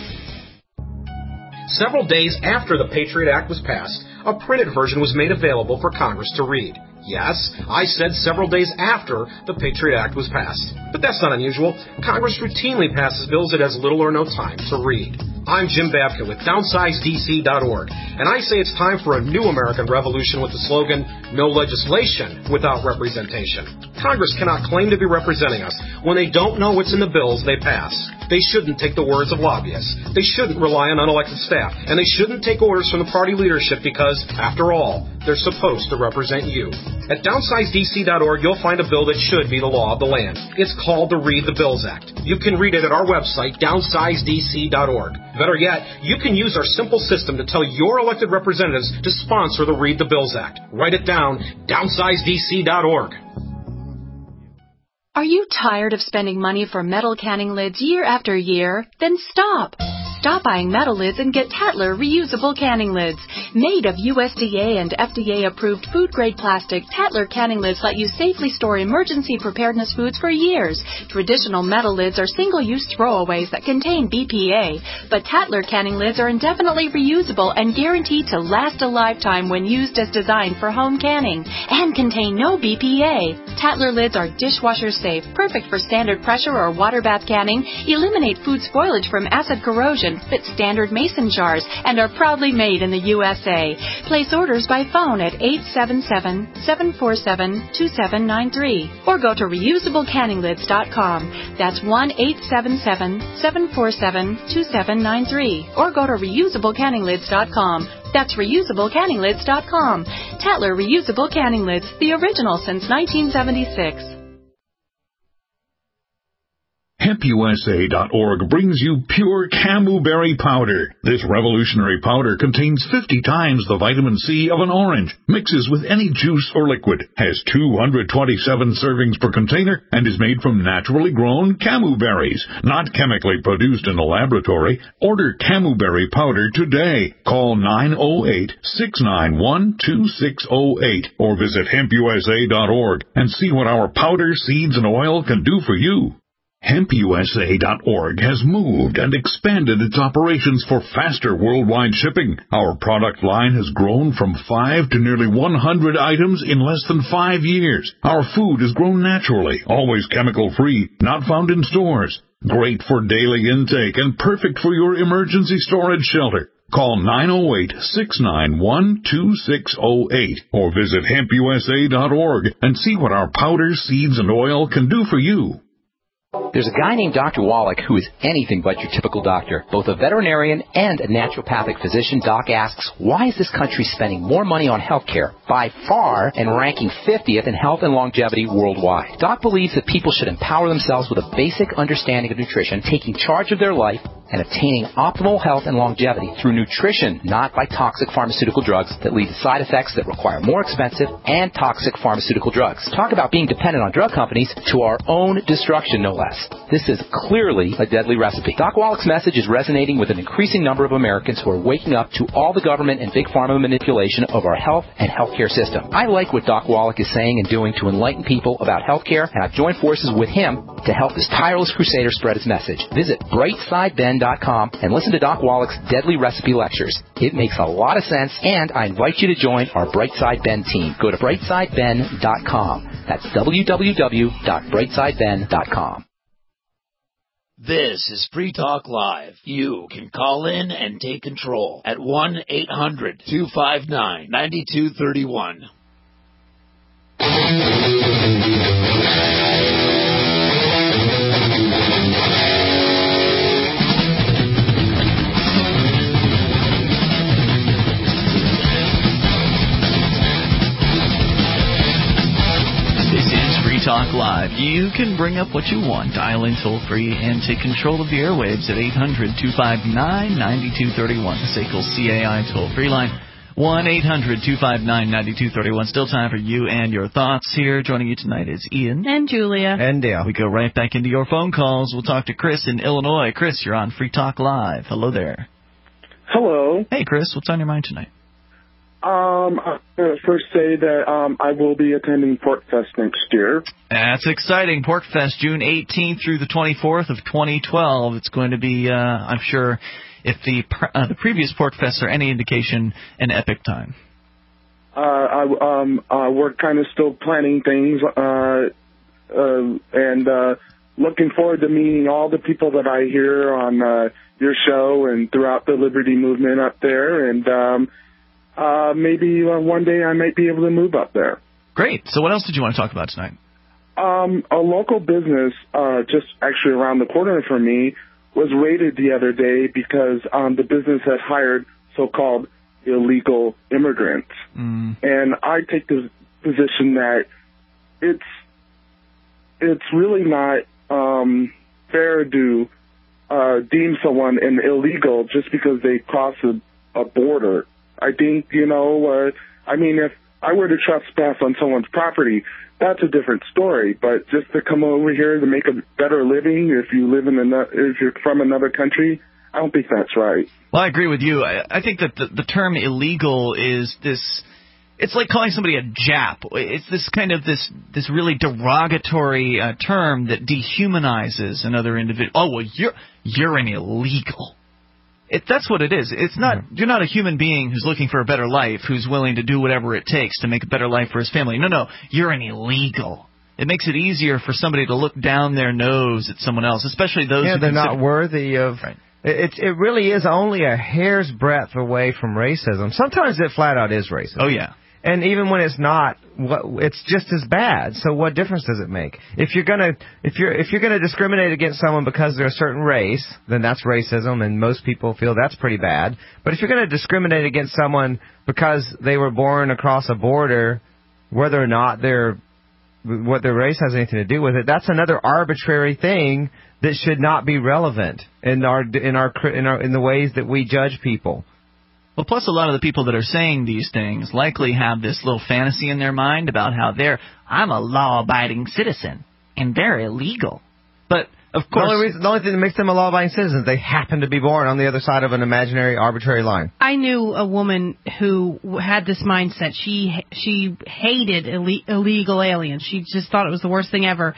Several days after the Patriot Act was passed, a printed version was made available for Congress to read. Yes, I said several days after the Patriot Act was passed. But that's not unusual. Congress routinely passes bills it has little or no time to read. I'm Jim Babka with DownsizeDC.org, and I say it's time for a new American revolution with the slogan, no legislation without representation. Congress cannot claim to be representing us when they don't know what's in the bills they pass. They shouldn't take the words of lobbyists. They shouldn't rely on unelected staff. And they shouldn't take orders from the party leadership because, after all, they're supposed to represent you. At DownsizeDC.org, you'll find a bill that should be the law of the land. It's called the Read the Bills Act. You can read it at our website, DownsizeDC.org. Better yet, you can use our simple system to tell your elected representatives to sponsor the Read the Bills Act. Write it down, DownsizeDC.org. Are you tired of spending money for metal canning lids year after year? Then stop. Stop buying metal lids and get Tatler reusable canning lids. Made of USDA and FDA-approved food-grade plastic, Tatler canning lids let you safely store emergency preparedness foods for years. Traditional metal lids are single-use throwaways that contain BPA, but Tatler canning lids are indefinitely reusable and guaranteed to last a lifetime when used as designed for home canning and contain no BPA. Tatler lids are dishwasher safe, perfect for standard pressure or water bath canning, eliminate food spoilage from acid corrosion, fit standard mason jars, and are proudly made in the USA. Place orders by phone at 877-747-2793 or go to reusablecanninglids.com. That's 1-877-747-2793 or go to reusablecanninglids.com. That's reusablecanninglids.com. Tatler Reusable Canning Lids, the original since 1976. HempUSA.org brings you pure Camu-berry powder. This revolutionary powder contains 50 times the vitamin C of an orange, mixes with any juice or liquid, has 227 servings per container, and is made from naturally grown Camu berries, not chemically produced in a laboratory. Order Camu-berry powder today. Call 908-691-2608 or visit HempUSA.org and see what our powder, seeds, and oil can do for you. HempUSA.org has moved and expanded its operations for faster worldwide shipping. Our product line has grown from 5 to nearly 100 items in less than 5 years. Our food is grown naturally, always chemical-free, not found in stores. Great for daily intake and perfect for your emergency storage shelter. Call 908-691-2608 or visit HempUSA.org and see what our powders, seeds, and oil can do for you. There's a guy named Dr. Wallach who is anything but your typical doctor. Both a veterinarian and a naturopathic physician, Doc asks, why is this country spending more money on health care by far and ranking 50th in health and longevity worldwide? Doc believes that people should empower themselves with a basic understanding of nutrition, taking charge of their life, and obtaining optimal health and longevity through nutrition, not by toxic pharmaceutical drugs that lead to side effects that require more expensive and toxic pharmaceutical drugs. Talk about being dependent on drug companies to our own destruction, no less. This is clearly a deadly recipe. Doc Wallach's message is resonating with an increasing number of Americans who are waking up to all the government and big pharma manipulation of our health and healthcare system. I like what Doc Wallach is saying and doing to enlighten people about healthcare, and I've joined forces with him to help this tireless crusader spread his message. Visit brightsideben.com and listen to Doc Wallach's Deadly Recipe Lectures. It makes a lot of sense, and I invite you to join our Brightside Ben team. Go to brightsideben.com. That's www.brightsideben.com. This is Free Talk Live. You can call in and take control at 1-800-259-9231. Talk Live. You can bring up what you want, dial in toll-free, and take control of the airwaves at 800-259-9231. The SACL CAI toll-free line, 1-800-259-9231. Still time for you and your thoughts here. Joining you tonight is Ian. And Julia. And Dale. We go right back into your phone calls. We'll talk to Chris in Illinois. Chris, you're on Free Talk Live. Hello there. Hello. Hey, Chris. What's on your mind tonight? I'm going to first say that I will be attending Pork Fest next year. That's exciting. Pork Fest, June 18th through the 24th of 2012. It's going to be, I'm sure, if the previous Pork Fests are any indication, an epic time. We're kind of still planning things and looking forward to meeting all the people that I hear on your show and throughout the Liberty Movement up there, and maybe one day I might be able to move up there. Great. So what else did you want to talk about tonight? A local business just actually around the corner from me was raided the other day because the business had hired so-called illegal immigrants. And I take the position that it's really not fair to deem someone an illegal just because they cross a border. I think, I mean, if I were to trespass on someone's property, that's a different story. But just to come over here to make a better living, if you're from another country, I don't think that's right. Well, I agree with you. I think that the term illegal is this. It's like calling somebody a Jap. It's this kind of this really derogatory term that dehumanizes another individual. Oh, well, you're an illegal. That's what it is. It's not. You're not a human being who's looking for a better life, who's willing to do whatever it takes to make a better life for his family. No, you're an illegal. It makes it easier for somebody to look down their nose at someone else, especially those who they're not worthy of. Right. It really is only a hair's breadth away from racism. Sometimes it flat out is racism. Oh yeah. And even when it's not, it's just as bad. So what difference does it make? If you're gonna discriminate against someone because they're a certain race, then that's racism, and most people feel that's pretty bad. But if you're gonna discriminate against someone because they were born across a border, whether or not what their race has anything to do with it, that's another arbitrary thing that should not be relevant in the ways that we judge people. Well, plus a lot of the people that are saying these things likely have this little fantasy in their mind about how I'm a law-abiding citizen, and they're illegal. But, of course... The only thing that makes them a law-abiding citizen is they happen to be born on the other side of an imaginary, arbitrary line. I knew a woman who had this mindset. She hated illegal aliens. She just thought it was the worst thing ever.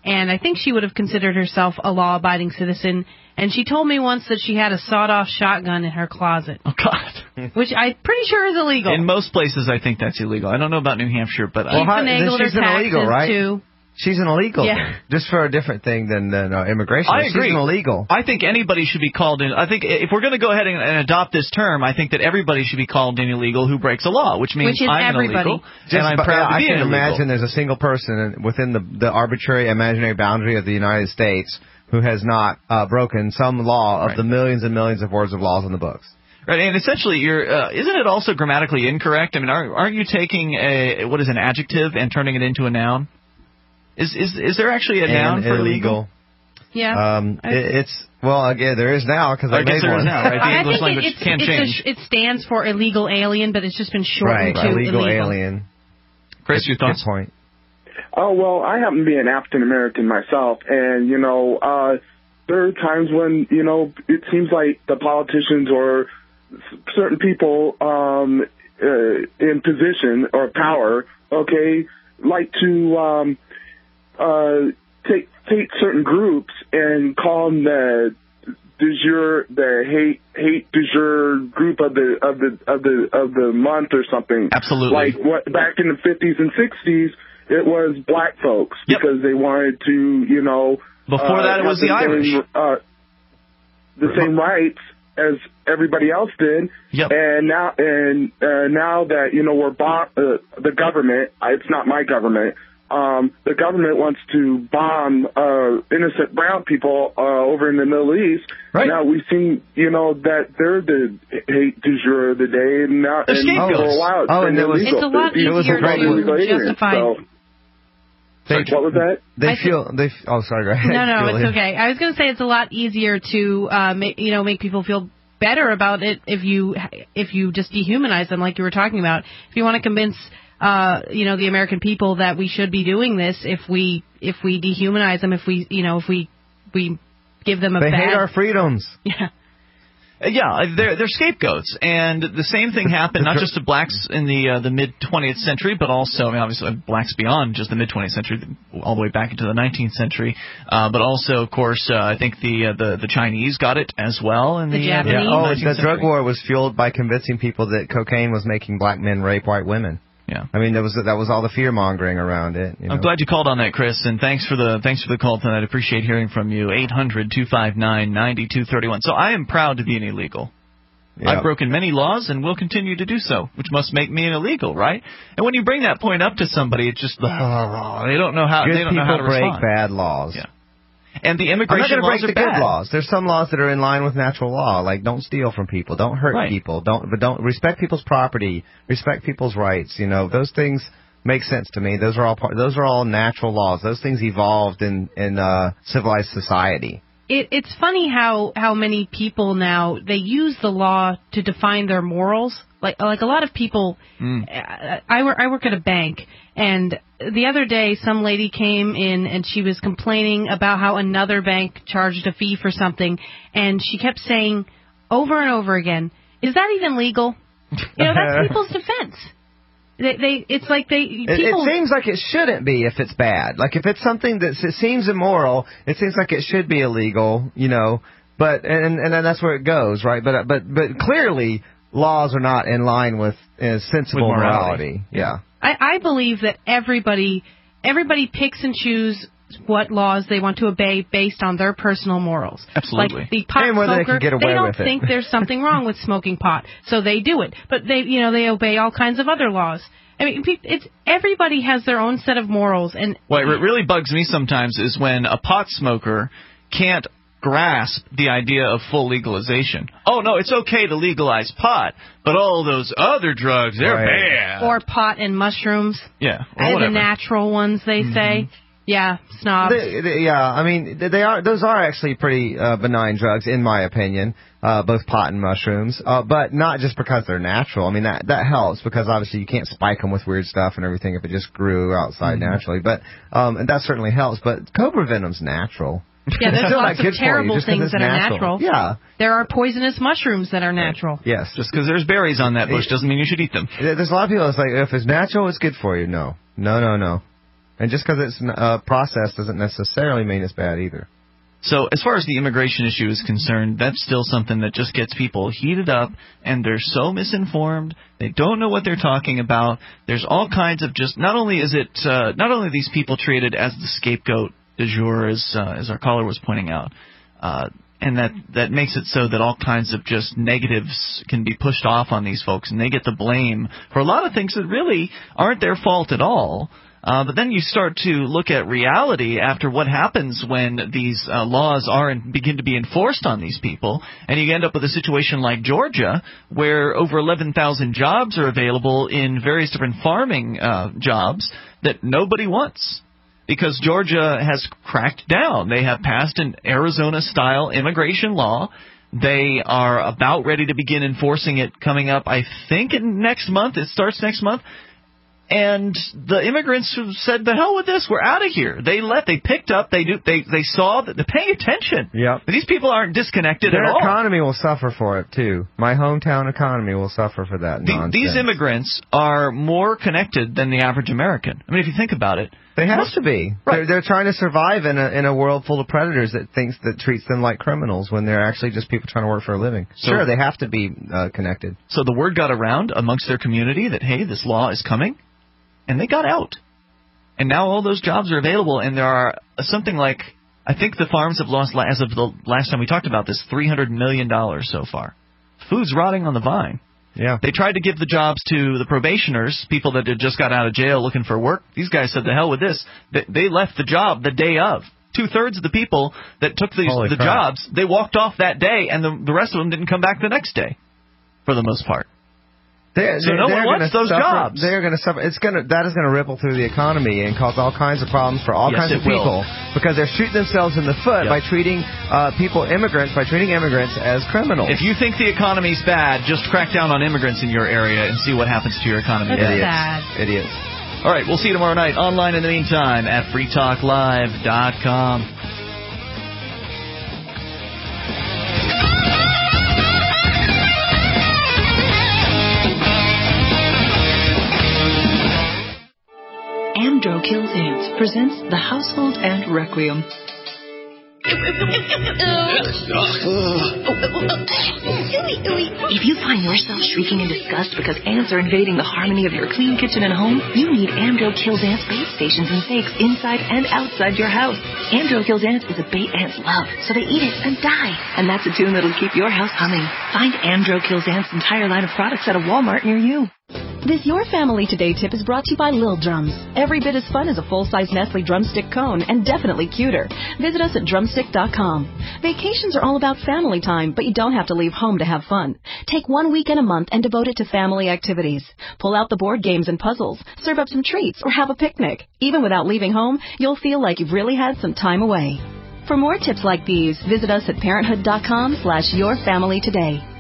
and I think she would have considered herself a law-abiding citizen. And she told me once that she had a sawed-off shotgun in her closet. Oh, God. Which I'm pretty sure is illegal. In most places, I think that's illegal. I don't know about New Hampshire, but... Well, she's an illegal, right? Too. She's an illegal, yeah. Just for a different thing than immigration. I agree. She's an illegal. I think anybody should be called in. I think if we're going to go ahead and adopt this term, I think that everybody should be called in illegal who breaks a law, which means I'm an illegal, and I'm proud to be an illegal. I can imagine there's a single person within the arbitrary, imaginary boundary of the United States who has not broken some law of the millions and millions of words of laws in the books. Right, and essentially, isn't it also grammatically incorrect? I mean, aren't you taking what is an adjective and turning it into a noun? Is there actually a noun for illegal? Yeah. Again, there is now because I made there one. Is now, right? The English language can change. It stands for illegal alien, but it's just been shortened to illegal alien. Chris, your thoughts? Good point. Oh, well, I happen to be an African American myself, and there are times when it seems like the politicians or certain people in position or power, like to take certain groups and call them the hate du jour group of the month or something. Absolutely. Like what back in the 50s and 60s, it was black folks because they wanted to Before that, it was the Irish. The same rights as everybody else did. Yep. And now that we're the government. It's not my government. The government wants to bomb innocent brown people over in the Middle East. Right. Now we've seen, that they're the hate du jour of the day, and now for a while it's been illegal. It's a lot easier to justify. What was that? Oh, sorry. Go ahead. No, it's okay. I was going to say it's a lot easier to make people feel better about it if you just dehumanize them, like you were talking about. If you want to convince the American people that we should be doing this, if we dehumanize them, if we give them they hate our freedoms. Yeah. Yeah, they're scapegoats, and the same thing happened not just to blacks in the mid 20th century, but also obviously blacks beyond just the mid 20th century, all the way back into the 19th century. But also, of course, I think the Chinese got it as well in the Japanese. The drug war was fueled by convincing people that cocaine was making black men rape white women. Yeah, I mean that was all the fear mongering around it. I'm glad you called on that, Chris, and thanks for the call tonight. I appreciate hearing from you. 800-259-9231. So I am proud to be an illegal. Yeah. I've broken many laws and will continue to do so, which must make me an illegal, right? And when you bring that point up to somebody, it's just they don't know how Good they don't know how to break respond. bad laws. Yeah. And the immigration laws are bad. Good laws. There's some laws that are in line with natural law, like don't steal from people, don't hurt people, don't respect people's property, respect people's rights. Those things make sense to me. Those are all natural laws. Those things evolved in civilized society. It's funny how many people now they use the law to define their morals. Like a lot of people. I work at a bank, and the other day some lady came in and she was complaining about how another bank charged a fee for something, and she kept saying over and over again, "Is that even legal?" That's people's defense. It's like people. It seems like it shouldn't be if it's bad. Like if it's something that seems immoral, it seems like it should be illegal, But and that's where it goes, right? But clearly laws are not in line with sensible morality. Yeah. I believe that everybody picks and chooses what laws they want to obey based on their personal morals. Absolutely. Like the pot smoker, they don't think there's something wrong with smoking pot, so they do it. But they obey all kinds of other laws. I mean, everybody has their own set of morals. And what really bugs me sometimes is when a pot smoker can't grasp the idea of full legalization. Oh, no, it's okay to legalize pot, but all those other drugs, they're bad. Or pot and mushrooms. Yeah, or whatever. The natural ones, they say. Yeah, snobs. I mean, those are actually pretty benign drugs, in my opinion, both pot and mushrooms, but not just because they're natural. I mean, that helps because obviously you can't spike them with weird stuff and everything if it just grew outside naturally. But and that certainly helps. But cobra venom's natural. Yeah, there's lots of terrible things that are natural. Yeah. There are poisonous mushrooms that are natural. Yes. Just because there's berries on that bush doesn't mean you should eat them. There's a lot of people that's like, if it's natural, it's good for you. No. And just because it's a process doesn't necessarily mean it's bad either. So as far as the immigration issue is concerned, that's still something that just gets people heated up, and they're so misinformed. They don't know what they're talking about. There's all kinds of just not only are these people treated as the scapegoat du jour, as our caller was pointing out, and that makes it so that all kinds of just negatives can be pushed off on these folks, and they get the blame for a lot of things that really aren't their fault at all. But then you start to look at reality after what happens when these laws begin to be enforced on these people, and you end up with a situation like Georgia, where over 11,000 jobs are available in various different farming jobs that nobody wants. Because Georgia has cracked down. They have passed an Arizona-style immigration law. They are about ready to begin enforcing it coming up, I think, next month. It starts next month. And the immigrants have said, the hell with this, we're out of here. They picked up, they saw that they're paying attention. Yep. These people aren't disconnected at all. Their economy will suffer for it, too. My hometown economy will suffer for that nonsense. These immigrants are more connected than the average American. I mean, if you think about it. They have to be. Right. They're trying to survive in a world full of predators that treats them like criminals when they're actually just people trying to work for a living. Sure, they have to be connected. So the word got around amongst their community that, hey, this law is coming. And they got out. And now all those jobs are available, and there are something like, I think the farms have lost, as of the last time we talked about this, $300 million so far. Food's rotting on the vine. Yeah. They tried to give the jobs to the probationers, people that had just got out of jail looking for work. These guys said, the hell with this. They left the job the day of. 2/3 of the people that took the jobs, they walked off that day, and the rest of them didn't come back the next day, for the most part. No one wants those jobs. They're going to suffer. That is going to ripple through the economy and cause all kinds of problems for all kinds of people because they're shooting themselves in the foot by treating immigrants as criminals. If you think the economy's bad, just crack down on immigrants in your area and see what happens to your economy. Idiots. All right, we'll see you tomorrow night online in the meantime at freetalklive.com. Amdro Kills Ants presents The Household Ant Requiem. If you find yourself shrieking in disgust because ants are invading the harmony of your clean kitchen and home, you need Amdro Kills Ants bait stations and stakes inside and outside your house. Amdro Kills Ants is a bait ants love, so they eat it and die. And that's a tune that'll keep your house humming. Find Amdro Kills Ants' entire line of products at a Walmart near you. This Your Family Today tip is brought to you by Lil Drums. Every bit as fun as a full-size Nestle drumstick cone, and definitely cuter. Visit us at drumstick.com. Vacations are all about family time, but you don't have to leave home to have fun. Take 1 weekend a month and devote it to family activities. Pull out the board games and puzzles, serve up some treats, or have a picnic. Even without leaving home, you'll feel like you've really had some time away. For more tips like these, visit us at parenthood.com/yourfamilytoday.